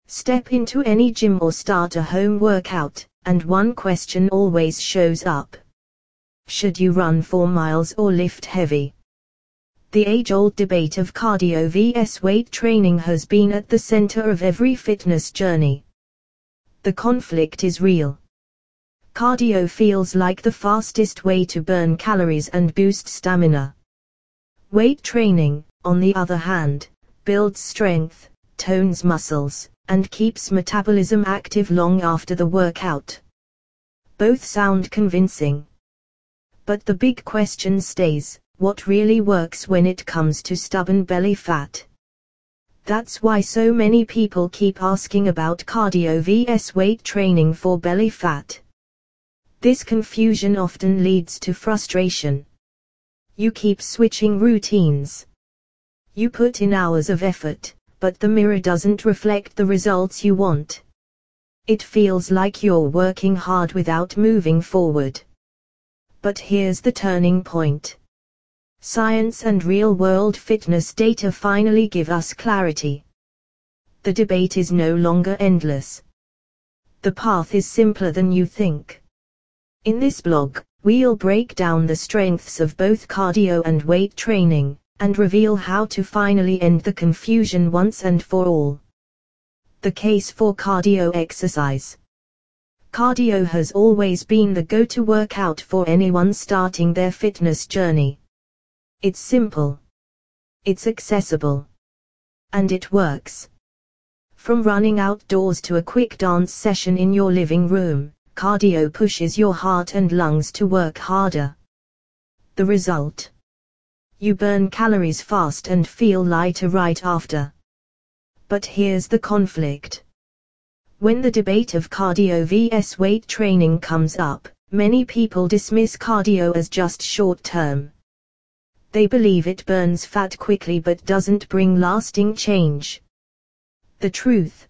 Step into any gym or start a home workout, and one question always shows up. Should you run 4 miles or lift heavy? The age-old debate of cardio vs weight training has been at the center of every fitness journey. The conflict is real. Cardio feels like the fastest way to burn calories and boost stamina. Weight training, on the other hand, builds strength, tones muscles, and keeps metabolism active long after the workout. Both sound convincing. But the big question stays, what really works when it comes to stubborn belly fat? That's why so many people keep asking about cardio vs weight training for belly fat. This confusion often leads to frustration. You keep switching routines. You put in hours of effort, but the mirror doesn't reflect the results you want. It feels like you're working hard without moving forward. But here's the turning point. Science and real-world fitness data finally give us clarity. The debate is no longer endless. The path is simpler than you think. In this blog, we'll break down the strengths of both cardio and weight training, and reveal how to finally end the confusion once and for all. The case for cardio exercise. Cardio has always been the go-to workout for anyone starting their fitness journey. It's simple. It's accessible. And it works. From running outdoors to a quick dance session in your living room, cardio pushes your heart and lungs to work harder. The result? You burn calories fast and feel lighter right after. But here's the conflict. When the debate of cardio vs weight training comes up, many people dismiss cardio as just short-term. They believe it burns fat quickly but doesn't bring lasting change. The truth?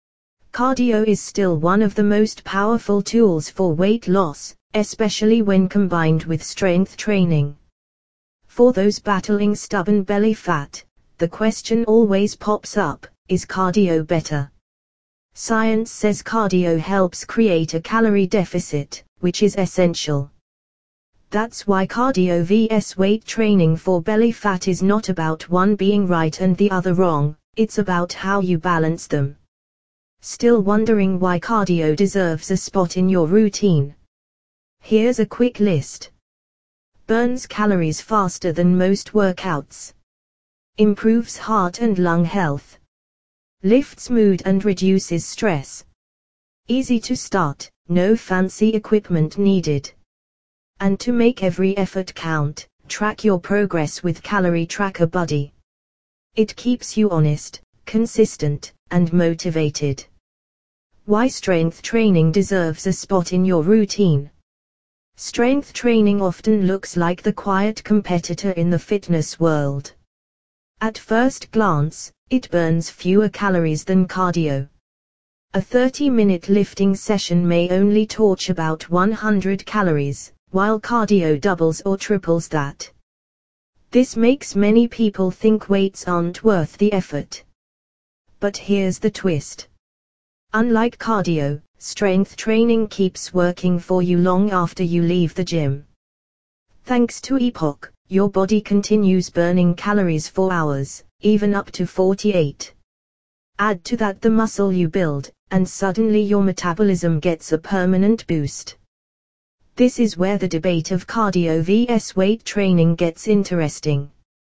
Cardio is still one of the most powerful tools for weight loss, especially when combined with strength training. For those battling stubborn belly fat, the question always pops up, is cardio better? Science says cardio helps create a calorie deficit, which is essential. That's why cardio vs weight training for belly fat is not about one being right and the other wrong, it's about how you balance them. Still wondering why cardio deserves a spot in your routine? Here's a quick list. Burns calories faster than most workouts. Improves heart and lung health. Lifts mood and reduces stress. Easy to start, no fancy equipment needed. And to make every effort count, track your progress with Calorie Tracker Buddy. It keeps you honest, consistent, and motivated. Why strength training deserves a spot in your routine? Strength training often looks like the quiet competitor in the fitness world. At first glance, it burns fewer calories than cardio. A 30-minute lifting session may only torch about 100 calories, while cardio doubles or triples that. This makes many people think weights aren't worth the effort. But here's the twist. Unlike cardio, strength training keeps working for you long after you leave the gym. Thanks to EPOC, your body continues burning calories for hours, even up to 48. Add to that the muscle you build, and suddenly your metabolism gets a permanent boost. This is where the debate of cardio vs weight training gets interesting.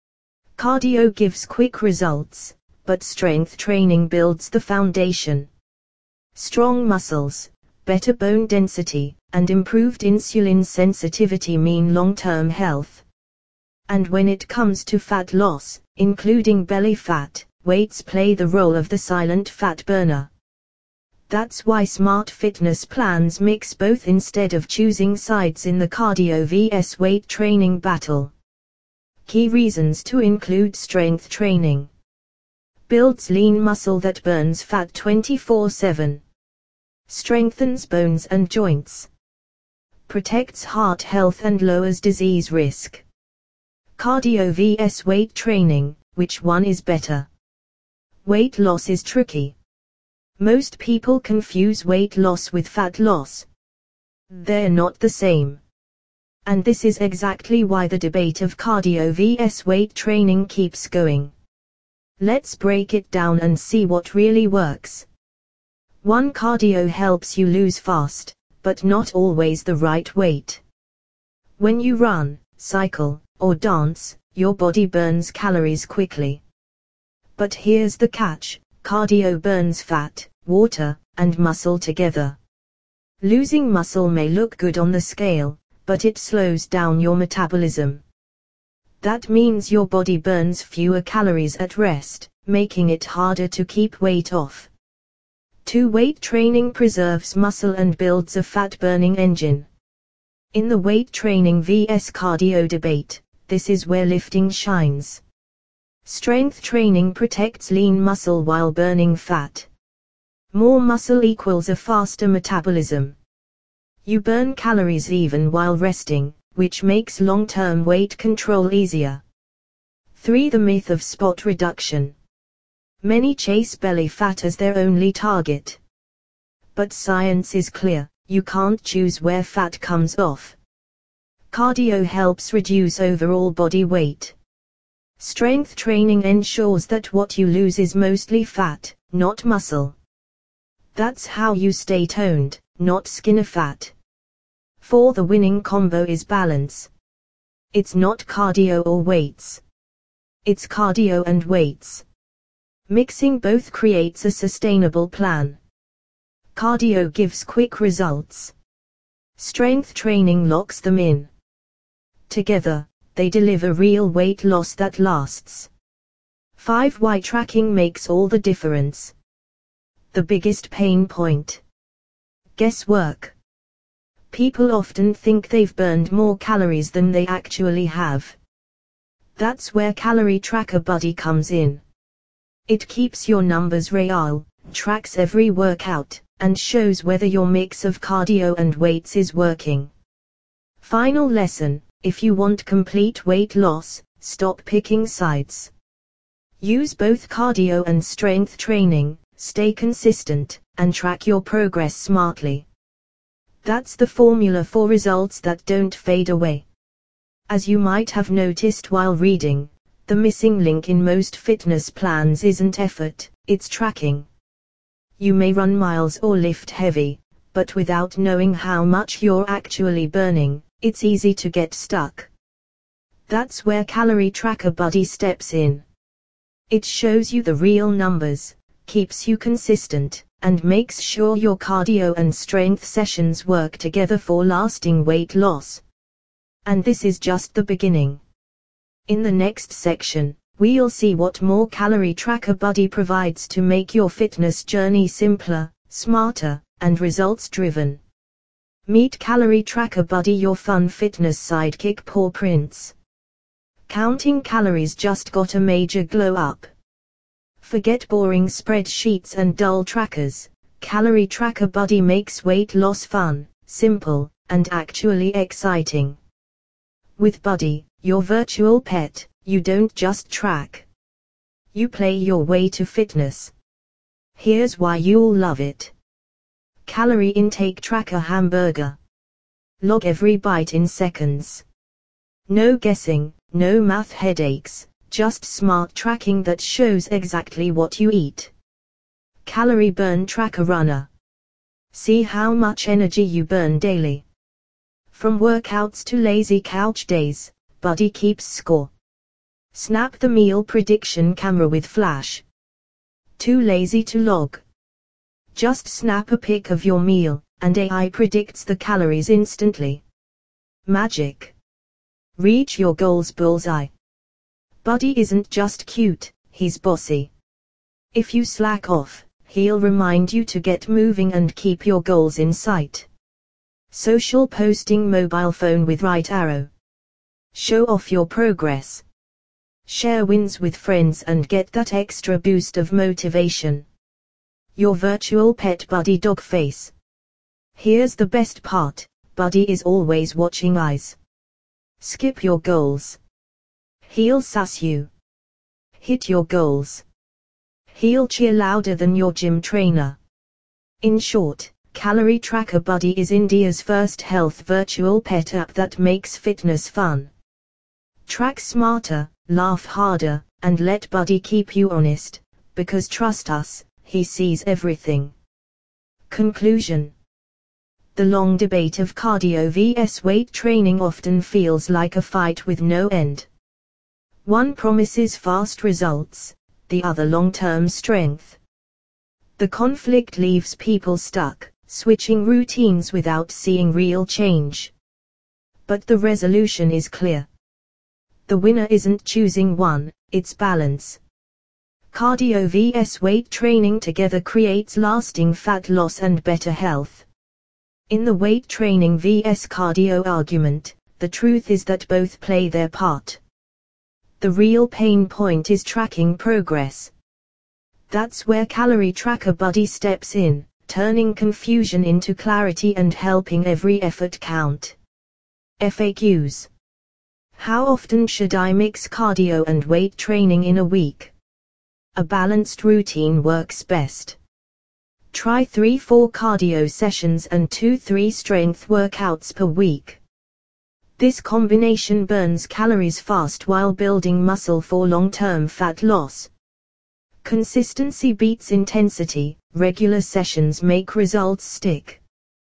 Cardio gives quick results, but strength training builds the foundation. Strong muscles, better bone density, and improved insulin sensitivity mean long-term health. And when it comes to fat loss, including belly fat, weights play the role of the silent fat burner. That's why smart fitness plans mix both instead of choosing sides in the cardio vs weight training battle. Key reasons to include strength training. Builds lean muscle that burns fat 24/7. Strengthens bones and joints. Protects heart health and lowers disease risk. Cardio vs weight training, which one is better? Weight loss is tricky. Most people confuse weight loss with fat loss. They're not the same. And this is exactly why the debate of cardio vs weight training keeps going. Let's break it down and see what really works. 1. Cardio helps you lose fast, but not always the right weight. When you run, cycle, or dance, your body burns calories quickly. But here's the catch: cardio burns fat, water, and muscle together. Losing muscle may look good on the scale, but it slows down your metabolism. That means your body burns fewer calories at rest, making it harder to keep weight off. 2. Weight training preserves muscle and builds a fat-burning engine. In the weight training vs cardio debate, this is where lifting shines. Strength training protects lean muscle while burning fat. More muscle equals a faster metabolism. You burn calories even while resting, which makes long-term weight control easier. 3. The myth of spot reduction. Many chase belly fat as their only target. But science is clear: you can't choose where fat comes off. Cardio helps reduce overall body weight. Strength training ensures that what you lose is mostly fat, not muscle. That's how you stay toned, not skinny fat. 4. The winning combo is balance. It's not cardio or weights. It's cardio and weights. Mixing both creates a sustainable plan. Cardio gives quick results. Strength training locks them in. Together, they deliver real weight loss that lasts. 5. Why tracking makes all the difference. The biggest pain point: guesswork. People often think they've burned more calories than they actually have. That's where Calorie Tracker Buddy comes in. It keeps your numbers real, tracks every workout, and shows whether your mix of cardio and weights is working. Final lesson: if you want complete weight loss, stop picking sides. Use both cardio and strength training, stay consistent, and track your progress smartly. That's the formula for results that don't fade away. As you might have noticed while reading, the missing link in most fitness plans isn't effort, it's tracking. You may run miles or lift heavy, but without knowing how much you're actually burning, it's easy to get stuck. That's where Calorie Tracker Buddy steps in. It shows you the real numbers, keeps you consistent, and makes sure your cardio and strength sessions work together for lasting weight loss. And this is just the beginning. In the next section, we'll see what more Calorie Tracker Buddy provides to make your fitness journey simpler, smarter, and results-driven. Meet Calorie Tracker Buddy, your fun fitness sidekick Paw Prints. Counting calories just got a major glow up. Forget boring spreadsheets and dull trackers. Calorie Tracker Buddy makes weight loss fun, simple, and actually exciting. With Buddy, your virtual pet, you don't just track. You play your way to fitness. Here's why you'll love it. Calorie Intake Tracker Hamburger. Log every bite in seconds. No guessing, no math headaches, just smart tracking that shows exactly what you eat. Calorie Burn Tracker Runner. See how much energy you burn daily. From workouts to lazy couch days, Buddy keeps score. Snap the meal prediction camera with flash. Too lazy to log? Just snap a pic of your meal, and AI predicts the calories instantly. Magic. Reach your goals bullseye. Buddy isn't just cute, he's bossy. If you slack off, he'll remind you to get moving and keep your goals in sight. Social posting mobile phone with right arrow. Show off your progress. Share wins with friends and get that extra boost of motivation. Your virtual pet Buddy dog face. Here's the best part, Buddy is always watching eyes. Skip your goals. He'll sass you. Hit your goals. He'll cheer louder than your gym trainer. In short, Calorie Tracker Buddy is India's first health virtual pet app that makes fitness fun. Track smarter, laugh harder, and let Buddy keep you honest, because trust us, he sees everything. Conclusion. The long debate of cardio vs weight training often feels like a fight with no end. One promises fast results, the other long-term strength. The conflict leaves people stuck, switching routines without seeing real change. But the resolution is clear. The winner isn't choosing one, it's balance. Cardio vs weight training together creates lasting fat loss and better health. In the weight training vs cardio argument, the truth is that both play their part. The real pain point is tracking progress. That's where Calorie Tracker Buddy steps in, turning confusion into clarity and helping every effort count. FAQs. How often should I mix cardio and weight training in a week? A balanced routine works best. Try 3-4 cardio sessions and 2-3 strength workouts per week. This combination burns calories fast while building muscle for long-term fat loss. Consistency beats intensity, regular sessions make results stick.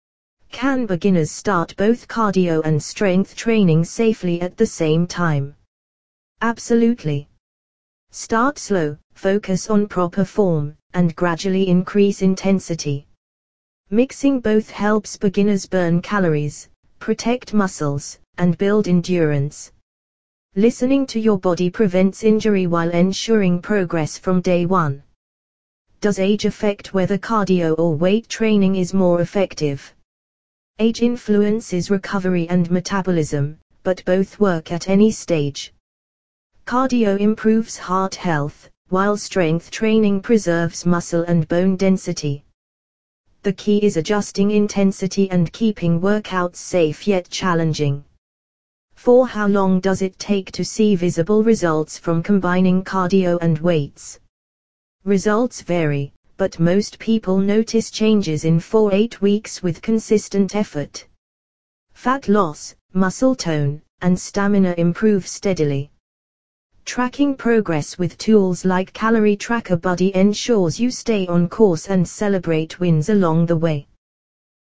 Can beginners start both cardio and strength training safely at the same time? Absolutely. Start slow, focus on proper form, and gradually increase intensity. Mixing both helps beginners burn calories, protect muscles, and build endurance. Listening to your body prevents injury while ensuring progress from day one. Does age affect whether cardio or weight training is more effective? Age influences recovery and metabolism, but both work at any stage. Cardio improves heart health, while strength training preserves muscle and bone density. The key is adjusting intensity and keeping workouts safe yet challenging. For how long does it take to see visible results from combining cardio and weights? Results vary, but most people notice changes in 4-8 weeks with consistent effort. Fat loss, muscle tone, and stamina improve steadily. Tracking progress with tools like Calorie Tracker Buddy ensures you stay on course and celebrate wins along the way.